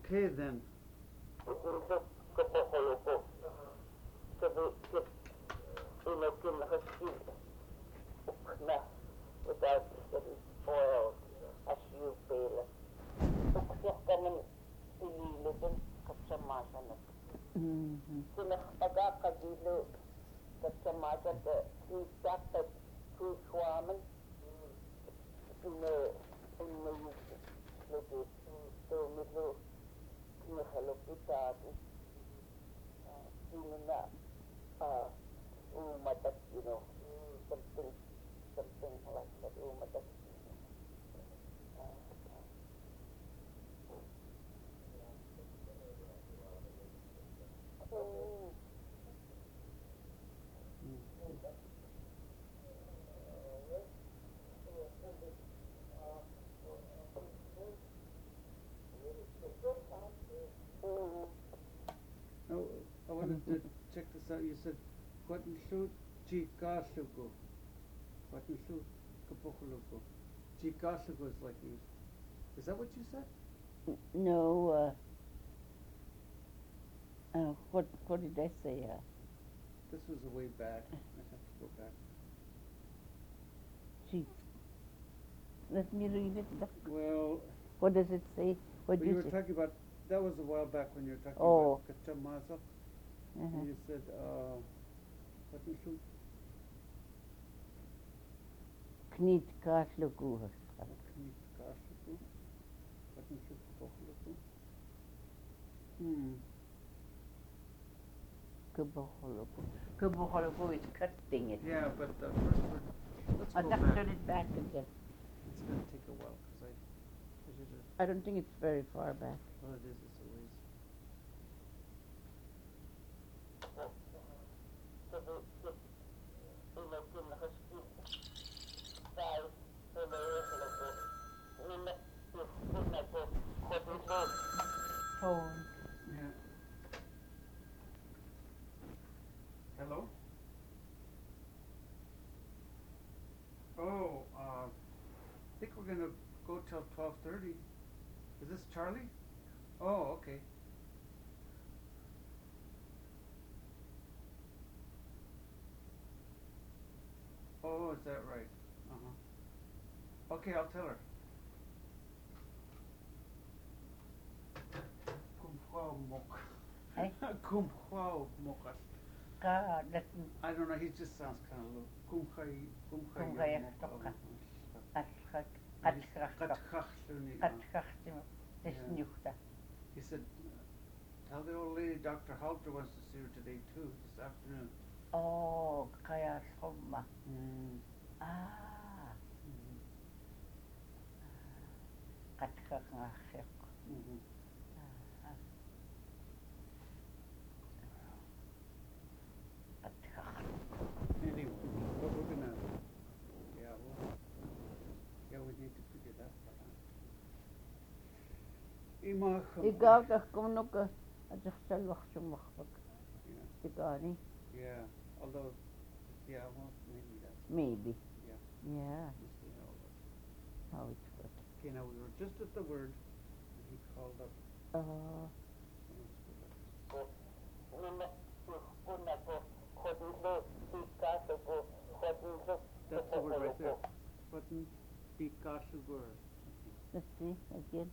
Okay then. Without getting spoiled as you feel. Uksihkanen ililipin katsamasanat. Sinah agakadilu katsamasat kiisakat kiishuaman. Inne lupi tuumilu kiihalupitaati. Sinuna umatat, something like that, umatat. Oh, I wanted to check this out. You said Quatnshoot Chikashugo. Quatnshoot Kapokhulugo. Chikashugo is like you. Is that what you said? No, what did I say? This was a way back. I have to go back. Gee, let me read it. Well, What does it say? What you you were say? talking about, that was a while back when you were talking Oh. about Kachamasa. Uh-huh. And you said, Quatnshoot. Kniet Kaslugu. Kashugo. Quatnshoot Kapokhulugo. Kabohologo is cutting it. Yeah, but the first word, let's I'll go just back. turn it back again. It's going to take a while because I should have, I don't think it's very far back. well it is, it's a ways. Phone. Yeah. Hello? Oh, I think we're going to go till 12:30. Is this Charlie? Oh, okay. Oh, is that right? Uh-huh. Okay, I'll tell her. Kumhwao mok. Eh? Kumhwao mokas. That I don't know, he just sounds kind of low. Kumhai Kumhai Stokka. He said, tell the old lady Dr. Halter wants to see her today too, this afternoon. Oh, kaya homma. Anyway, but we're gonna, we need to figure that part out. Ikaw tahkumnuka ajahsalwaqsumaqpak. Yeah. Tikani? Yeah, although, well, maybe that's. Maybe. Yeah. Yeah. We'll see how it works. How it works. Okay, now we were just at the word, and he called up. That's the word right there. Button, Pikasugur. Let's see again.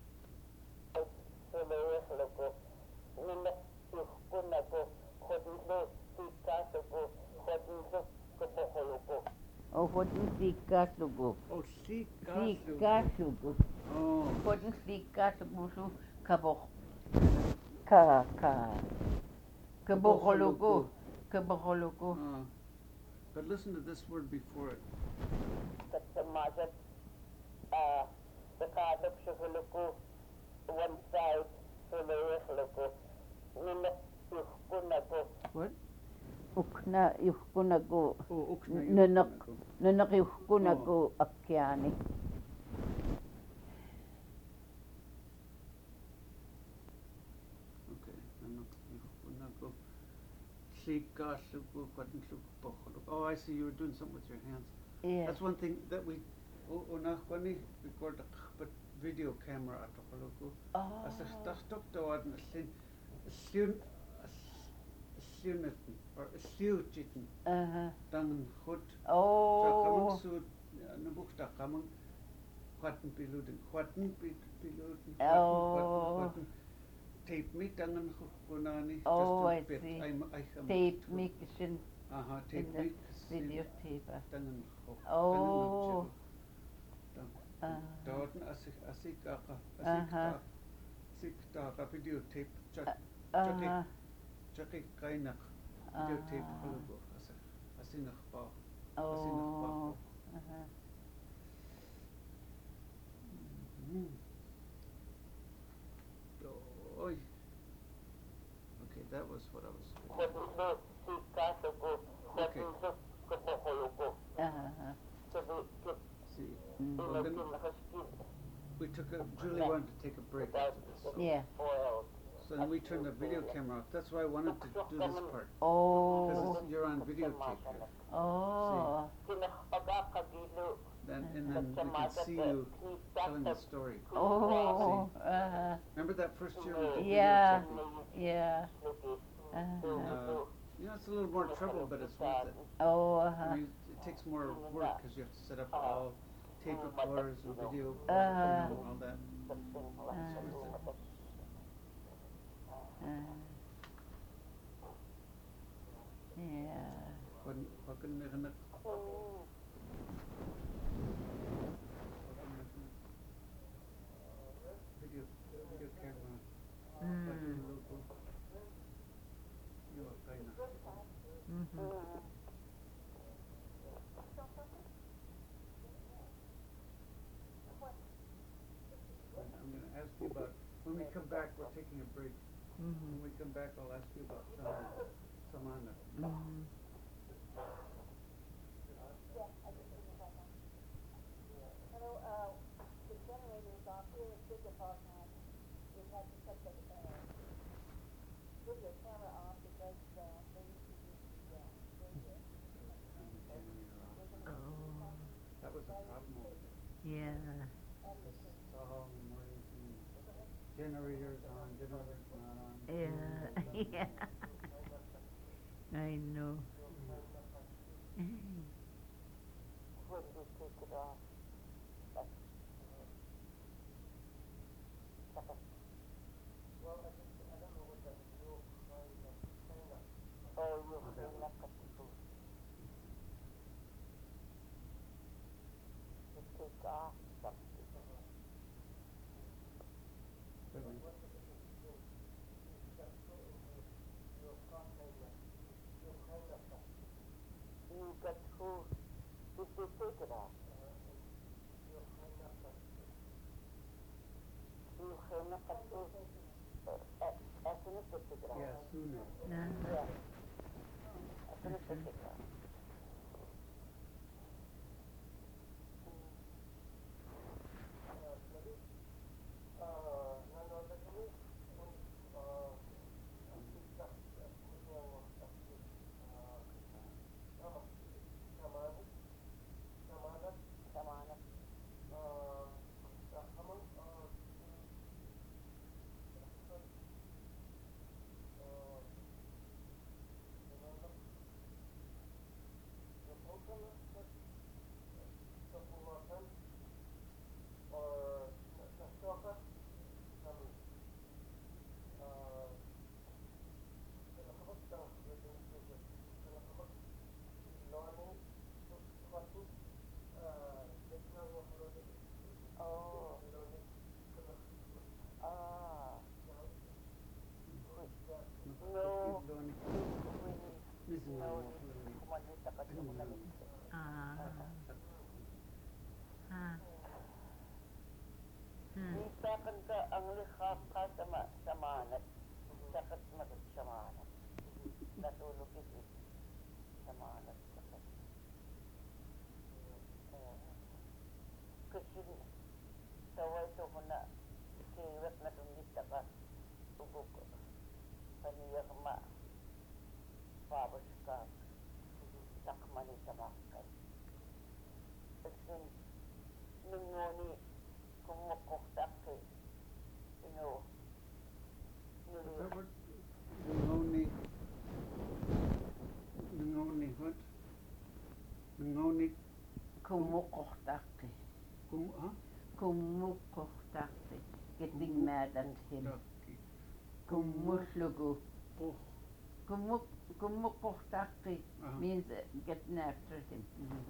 Oh, what is Sikasugu? Oh, Sikasugu. Oh. What is Sikasugu? Kaboh. Kabohologo. Kabohologo. But listen to this word before it. The card of one side, what? Ukna yuhkunago. Oh, ukna Nanak yuhkunago akyani. Okay, nanak yuhkunago. Sikasugu Quatnshoot. Oh, I see, you were doing something with your hands. Yeah. That's one thing that we record, but video camera atokoluku. Oh. As tahtok tawadan asliun asliunatan or asliuchitan dangan hut. Oh. Kamang su nabukta kamang huatan piludin piludin Oh. tape me dangan hukunani. Oh, I see. Tape mixin Tape in the mix videotape. dangan Oh. Dawadan asik videotape Jackie kainak videotape hulugo asinach pa. Oh. Oy. Okay, that was what I was. Okay. See, we took Julie wanted to take a break after this. Yeah. So then we turned the video camera off. That's why I wanted to do this part. Oh. Because you're on videotape here. Oh. And then we can see you telling the story. Oh. Remember that first year we did Yeah. videotaping? Yeah. It's a little more trouble, but it's worth it. Oh. I mean, it takes more work because you have to set up all tape recorders and video and all that. Yeah. Video camera. I'm going to ask you about, when we come back, we're taking a break. When we come back, I'll ask you about Samana. The generator's off here at Bishop Hall now. We've had to cut the video camera off because they used to use the radio. That was a problem over there. Yeah. All mornings and generators on, generators not on. Yeah. Yeah. I know. When we take it off. You got who? Did they take it off? You cannot as soon as they take it off. Yeah, sooner. Yeah. As soon as they take it off. Misakan ka ang likhap ka sa manat. Sakat magat sa manat. Natulog ito sa manat. Kasi taway ito ko na kiwat na tumita ka. Tugog ko. Paniyak ma. Pabos ka. Takmani sa makay. Kasi nung ngoni kumukukta ngoni Kumukohtaki. huh? Kumukohtaki. Getting mad at him. Takki. Kummuslugu. Oh. Kumukohtaki means getting after him.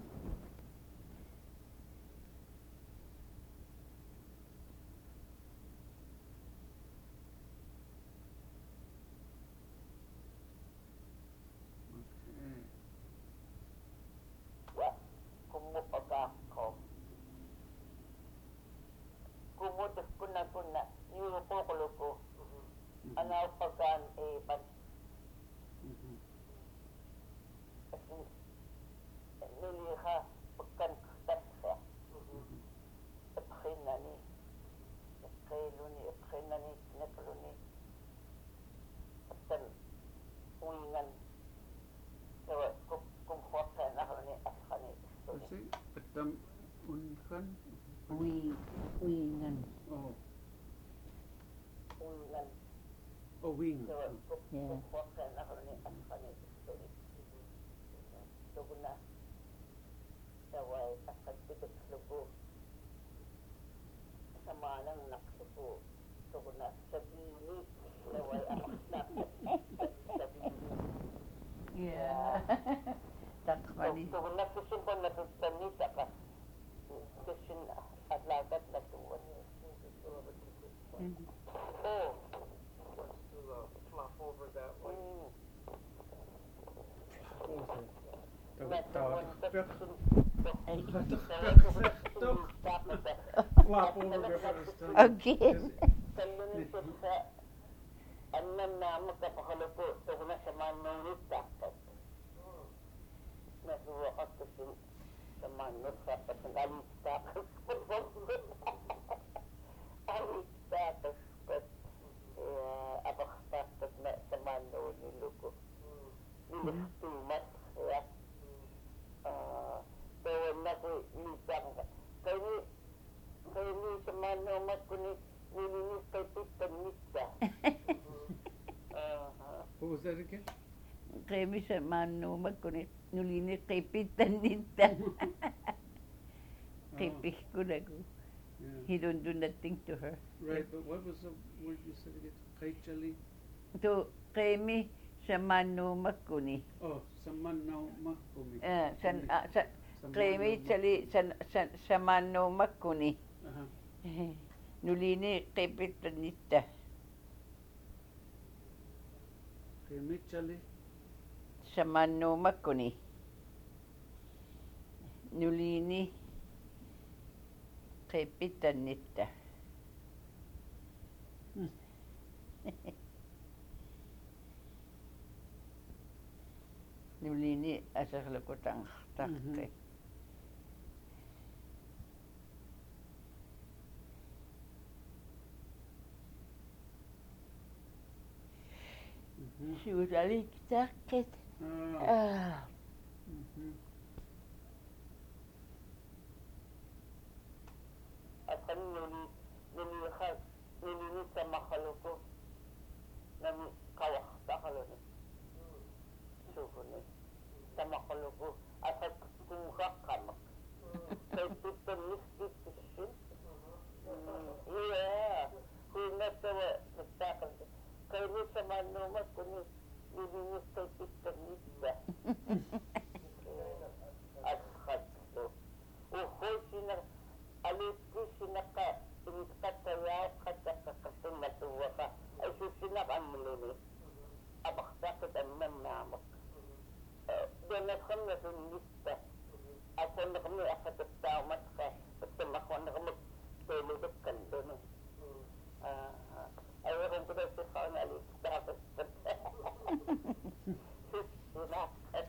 Okay. Kumupagako. Kumutos kuna yurupokuluko. Anaw pagan pan kasi niliha pagkan kasya. Epkhinani. Epkhinani, nekluni. Pagkan uingan. Sawa, kumhuakan ako ni Afghani. Kasi atam unkan. Wingan. Oh. Uingan. Oh, wing. Sawa, Yeah. kumhuakan ako ni Afghani. Tuguna. Sawa, akan titiklubo. Sama ng naklubo. Tuguna, sabini. Sawa, amaksak. Sabini. Yeah. That's funny. Tuguna, kusimpan na tutanita ka. Kusin at lagat na tuwan. Oh. Flop over that way. Flop over the first time. Again. Kalunisip sa annan na magkapakaloko. Tuguna sa manunit dapat. Nasuwa ka kasi sa manunit dapat. Ang alit dapat. Alit dapat. Abak dapat na sa manunit niluko. Nilis tumat. Kaya na ko isang ka. Kaya ni sa manunit ko ni nilinis kay pitanit ka. What was that again? Kami sa manumag ko ni nulinis kay pitanita. Kay ko na ko. Yeah. He don't do nothing to her. Right, but what was the word you said again? Kaichali? To kami sa manumag ko ni. Oh, samanaw mahkumi. Kami sa manumag ko ni. Uh-huh. Nulini kay pitanita. Kimichali? Sa manumag ko ni. Nulini kay pitanita. Nulini asa lakutang takte. She was really takte. Akan nilinis sa makaloko. Nami kawak sa kaloni. Suhuni. Sa makaloko. Akan kumukak kamak. Kaya pitanis dito. Yeah. Kaya nagtakal. Kaya ni sa manumat ko ni nilinis kay pitanis ba. At katlo. Uhoy sinak. Alit ko sinaka. Inikatayaw kasakakasang natuwa ka. Ay susinak ang mulili. Abaktakot ang mamamak. Doon na kami na sunista. Ako na kami akatastamat ka. Basta ako na kami tulog ka doon. Ayaw ko na sa kanya alit. Tapos susinak.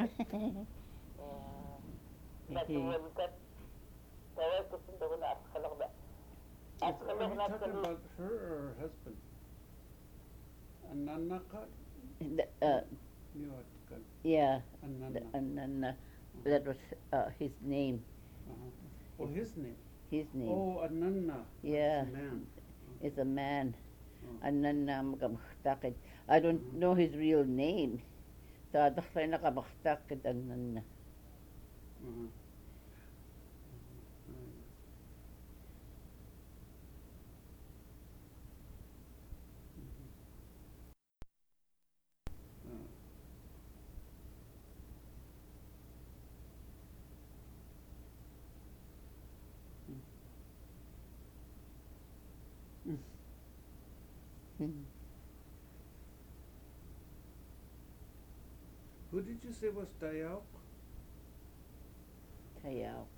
Natuwan ka. Kaya ko sinda ko na akalak na. Are you talking about her or her husband? Ananaka? Yeah, Anana. that was his name. Uh-huh. Oh, his name? His name. Oh, Anana. Yeah. That's a man. It's a man. Oh. Anana makamaktakid. I don't know his real name. So I don't know nakamaktakid Anana. Uh-huh. Who did you say was Tayauk? Tayaw.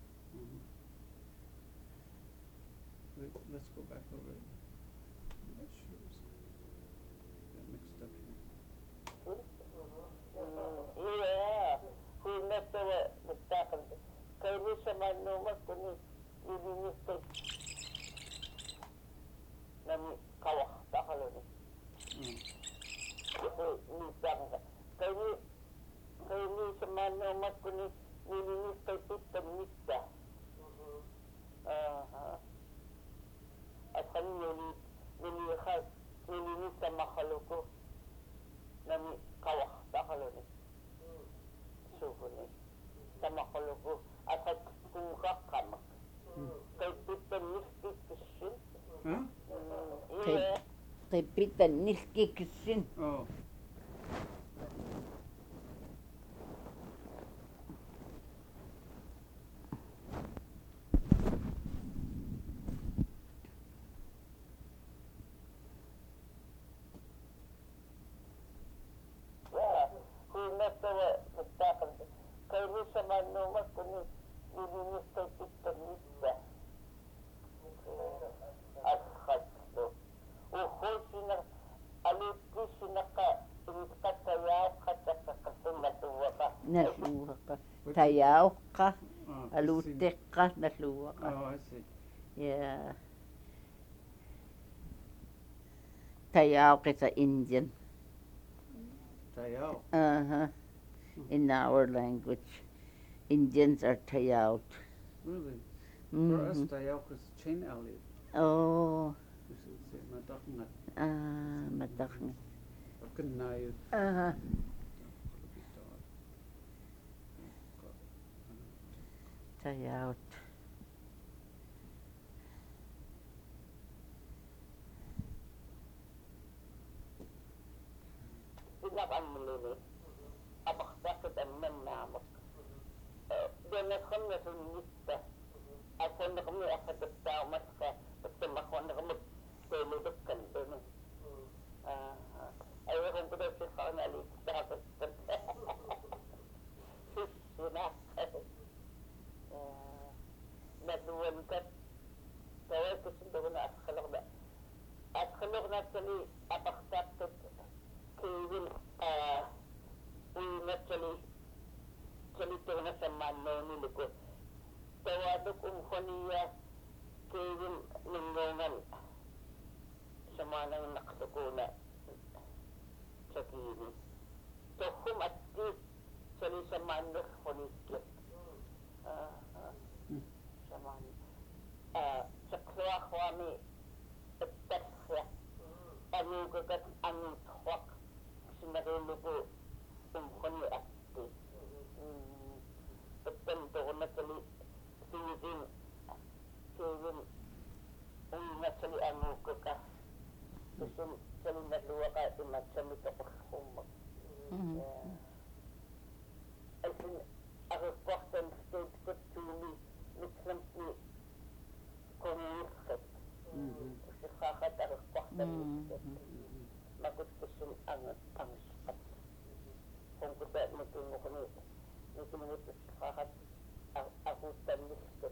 Wait, let's go back over it. I'm not sure. Got mixed up here. Yeah. Who met the tackle? Kayo sa manumag ko ni nilinis kay nami kawak takalo ni. Nitang ka. Kayo sa manumag ko ni nilinis kay Pitan Nita. At kami nilinis sa makalo ko nami kawak takalo ni. Suko ni. Sa makalo ko. At kung kakamak. Kay Pitan Nita kasi. Huh? Yeah. Kay Pitan Niski Kisin. Oh. Kayo sa manumag ko ni nilinis kay Pitan Nita. At katlo. Uhoy aliti sinaka katayaw kasi natuwa ka. Nasuwa ka. Tayaw ka. Oh, Alutek ka. Nasuwa ka. Oh, I see. Yeah. Tayaw ka sa Indian. Tayauk. Uh-huh. In our language. Indians are Tayaut. Really? For us, Mhm. Tayauk is chain alley. Oh. We should say Madakngat. Madakna. Or Kanayut. Uh-huh. Tayaut. Sinakan mo nila. Abak bakit ang manamak. Doon na kami sa Nita. Ako na kami akatapamat ka. Pagtamak ko na kami tululukan doon. Ayaw ko na siya ka na alit. Dapat sinakan. Naduwan ka. Kaya kasi doon na askalok na. Askalok na sali abaktakot. Kevin, actually na sa mano nilo ko. Tawado kong kaniya Kevin Lingongan sa manang nakasukuna sa kini. So, kung at least sa mano konikit. Sa mano. Sa kaya kami at tasya. Ano kagat ang twak. Sinarilo ko kung kani ati. Pagtanto ko na sali Kevin nasali ano ko ka. Gusto sali naluwa ka imagsali ka pa kumag. Ay ako kwaktan state ko tuli nitlam ni komuniskat. Kasi kakat ako kwaktan nitlam. Magut ko sila ang sapat. Kung kuda matungo ko nito kakat ako taniskat.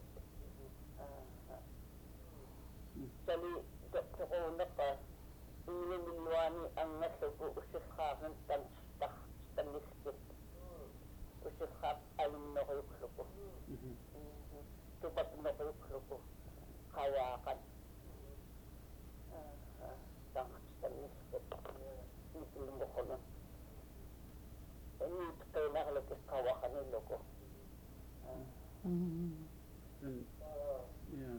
Sali sa una pa, inililiwani ang nasuko usip kakan taniskat. Usip kak ayun na kayo ko. Tubat na kayo ko. Kawakan. Taniskat. Itilin mo ko na. Ini kayo nakalagay kawakan nilo ko. Then, yeah.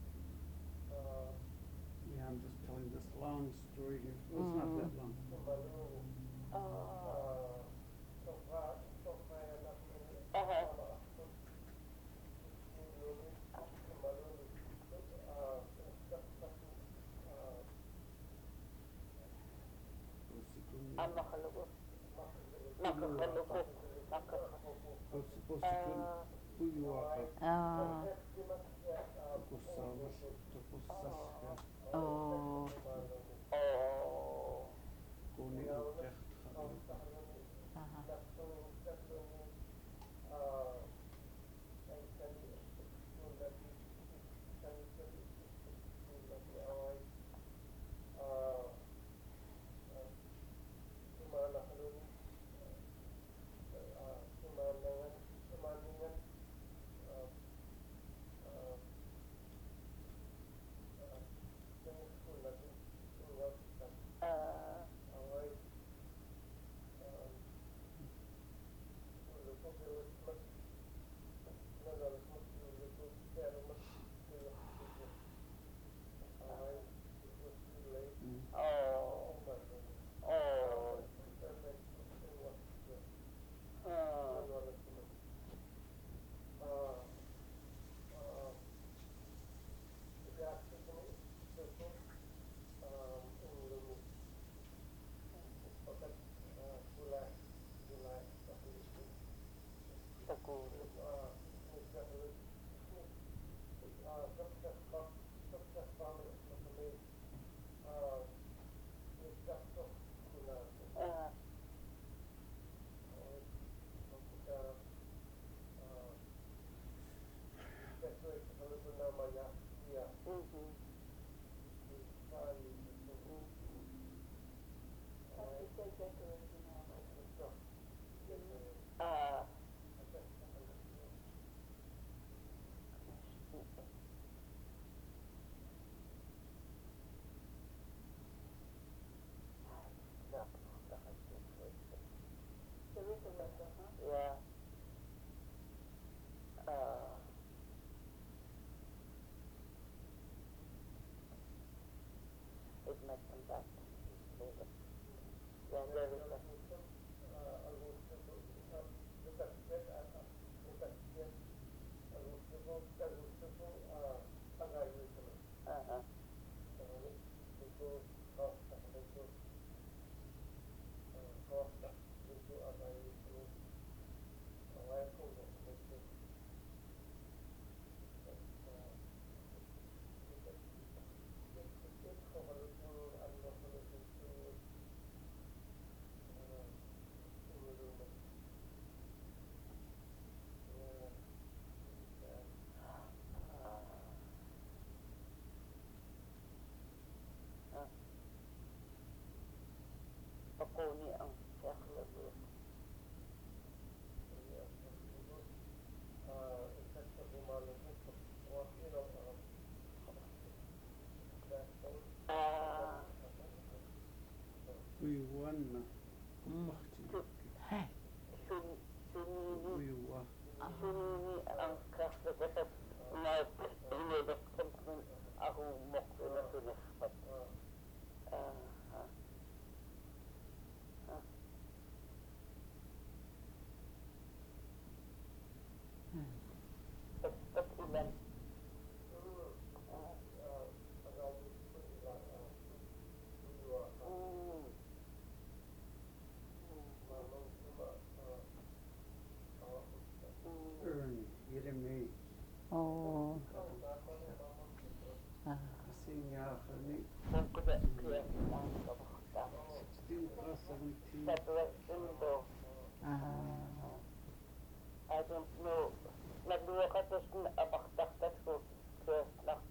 Yeah, I'm just telling this long story here. Well, it's not that long. makalugo. Nakakalugo. What's supposed to be Uyuaka. Tapusamas. Tapusas. Oh. Oh. Kuni utecht. Aha. Yeah. It might come back later. Yeah, there is a... Uh-huh. Pakuni ang kakalabi. Uyuana. Sunini Uyua. ang kakalabi na inilip kung ako mokso na sunispat. Ba't ilan? Ernie. Yeremei. Oh. Ah. Kasi nga kani. Kung kuda kaya ang kabakta. 16 plus 17. Sa indo. Ah. I don't know. Nagduwa ka tapos abaktaktas ko. Kaya nak...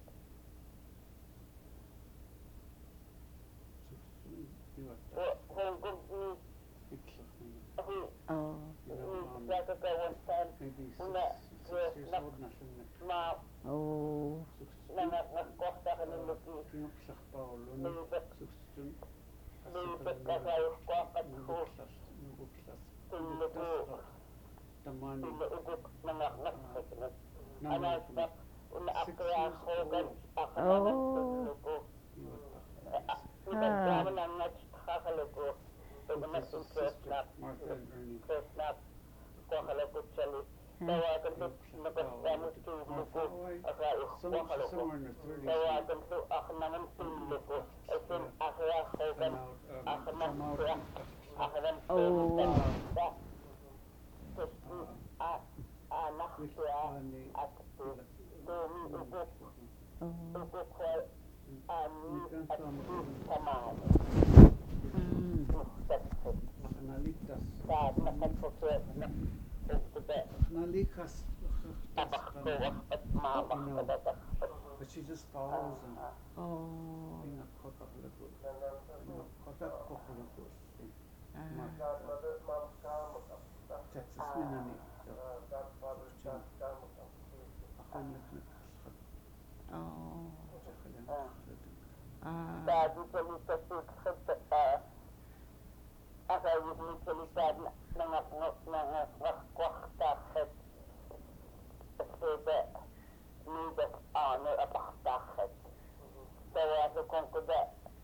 Kung ni... Itlak na. Ako... Oh. Nagkakawan saan. Maybe 6 Una... years old na siya na. Ma... Oh. Nagkakos sa kaniluti. Pinuksak pa ulo na. Nilibet. 16. Nilibet ka kayo kwakat ko. Nubuklas. Tulugo. Tamani. Tulugo. Nangaknak sa kinag. Naman. Anak, una-akra ako gan. Ako Oh. naman tulugo. Nagkama ng nakakalugo. Pwede na yung kresnap. Martha and Ernie. Kresnap. Kwakalugo chali. Tawagan ko nagkasama tulugo. Akayo. Kwakalugo. Somewhere in the 30s. Tawagan ko ako naman tulugo. As in, akra ako gan. Ako naman kra. Ahlan Oh. Tanisa. Kasi anak siya at Tumi Ugok. Oh. Ugok ko ani at Taman. Mm. Muhtasib. Nalikas. Saad nakapukit na ugbe. Nalikas. Tabakkuwak at mabakadadak. But she just follows him. Oh. Pinakotapalagot. Pinakotapalagot. Godmother, mom, Texas minani. godfather, godmother. Ako naknak. Oh. Saad utalita sukhat Aka utalita nangakwakhtakhat. Sebe nidas honor apaktakhat. Tawaso kong kuda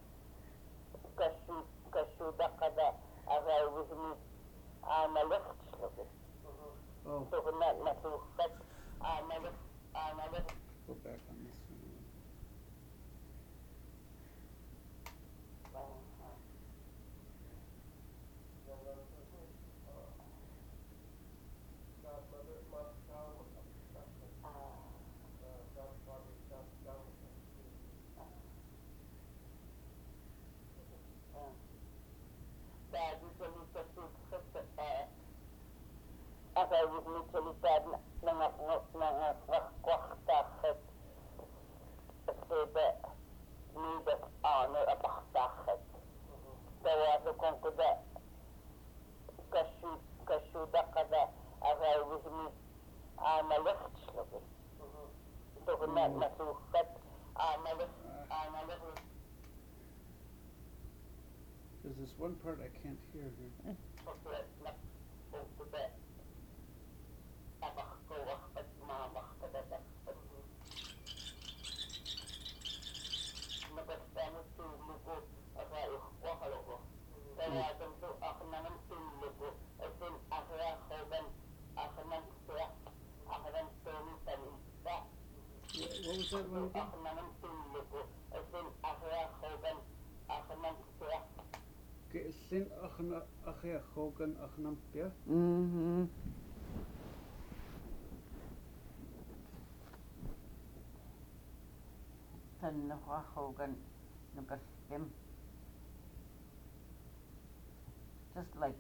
kashuda kada aka wihmi analektslobe. Oh, So kuna nasukhat analek go back on this one. Godmother, mom, godfather, godmother. Saad utalita sukhat aka utalita nangakwakhtakhat. Sebe nidas honor apaktakhat. Tawaso kong kuda kashuda kada aka wihmi analektslobe. So kuna nasukhat analek. There's this one part I can't hear here. Suklat na ugbe. Tabakkuwak at mabakadadak. Nagastano tulugo aka ikhwakalogo. Tawagan to aknaman tulugo. Asin akya khoban aknan siya. Aknan tumi tanisa. What was that one again? Aknaman tulugo. Asin akya khoban aknan siya. Sin achna achya khogan achnampia. Mm-hmm. Tanakwahogan nukastim. Just like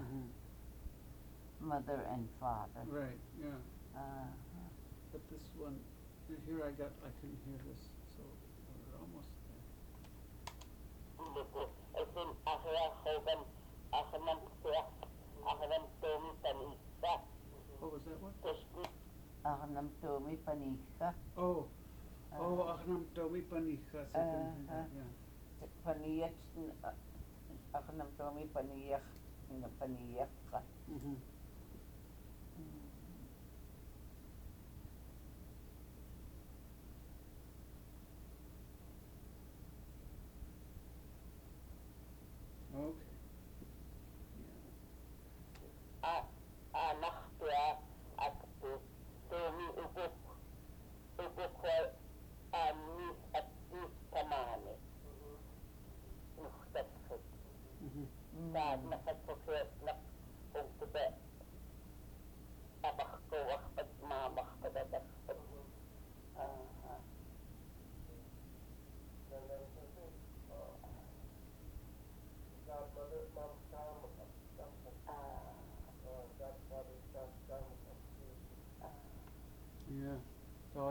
mother and father. Right, yeah. Uh, But this one, here I can hear this, so we're almost there. Tulugo. Asin akya khoban aknan siya. Aknan tumi tanisa. What was that one? Kasi Aknam Tomi Panika. Oh, achnam tomi panika. Yeah. Paniyak. Aknam Tomi Paniyak. Paniyak ka. Mm-hmm. Okay. anak siya at Tumi Ugok. Ugok ko anis at tamani. Muhtasib. Mm-hmm. Saad nakapukit na ugbe. Tabakkuwak at mabakadadak. Godmother, mom, godfather, godmother. Yeah. So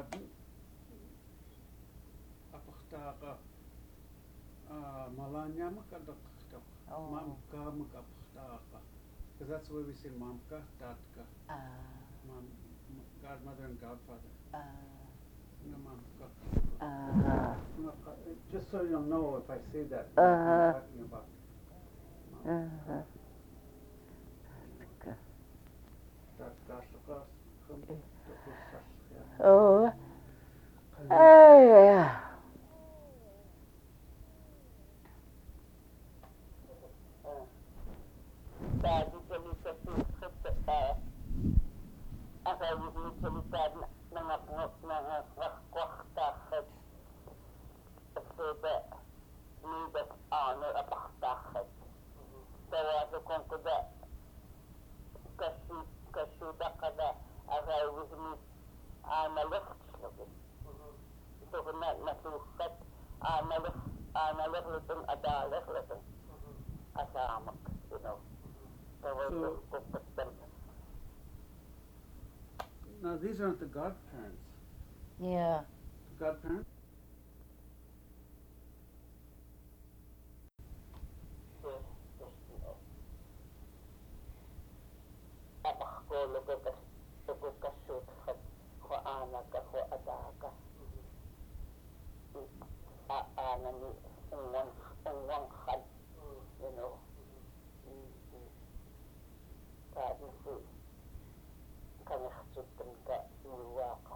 apachtaka malanya makadakta. Oh. Mamka makapachtaka. Because that's the way we say mamka, tatka. Mom, godmother and godfather. No, mamka. No, just so you'll know if I say that, what I'm talking about. Oh. Hey. Saad utalita sukhat aka utalita nangakwakhtakhat. Sebe nidas honor apaktakhat. Tawaso aanalekletun adalekletun asamak, you know. So- Now, these aren't the godparents. Yeah. The godparents? You know. Kanyaksutun ka iwaka.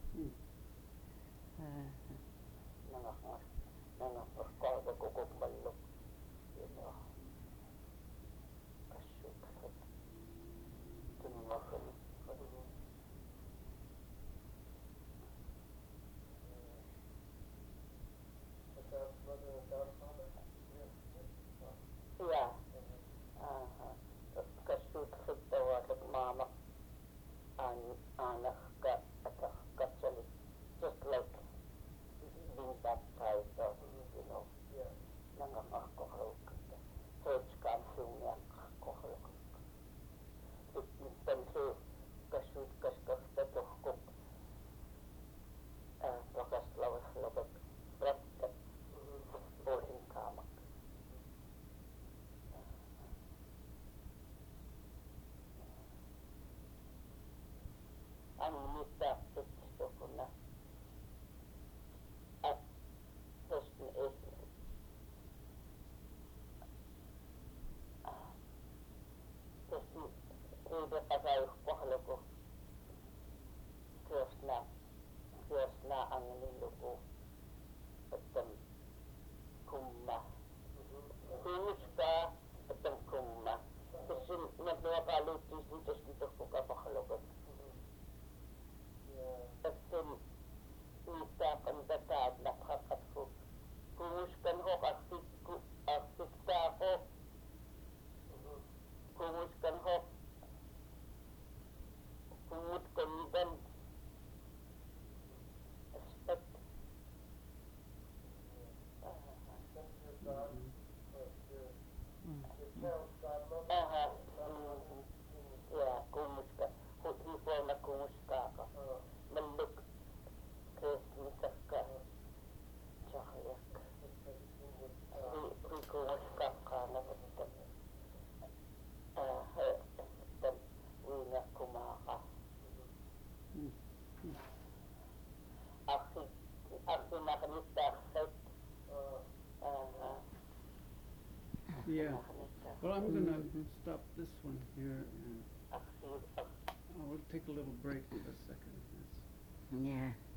Nangakaskalda ko kung balok. You know. Kasut. Tunuwakan. The godmother and godfather? Yeah. Kasut daw at mama anak ka at Catholic, just like being baptized, you know. Yeah. Nangakakohalok. Church council niya kakohalok. Pensu kasut kaskaspeto kuk pakaslawas labat praktek boring kamak. Ang nita tutsto ko na at tosn is tosn iba tayo kahaloko Diyos na ang niluko at ang kumma humus ka at ang kumma kasi nagmakalutis dito ko kapakalokot. Yeah. At nita kang datad na kakatko. Kumuskan ho aktik ka ako. Kumuskan ho. Kumut kaniban. Aspect. That's your god, your parents' godmother. Aha. Yeah, kumuska. Before na kumuska ka. Maluk. Christmas ka. Tsakayak. Kumuska ka na basta. Wina kumaka. Aki nakanitaksit. Yeah. Well, I'm going to stop this one here, and Aki. we'll take a little break for a second. Yeah.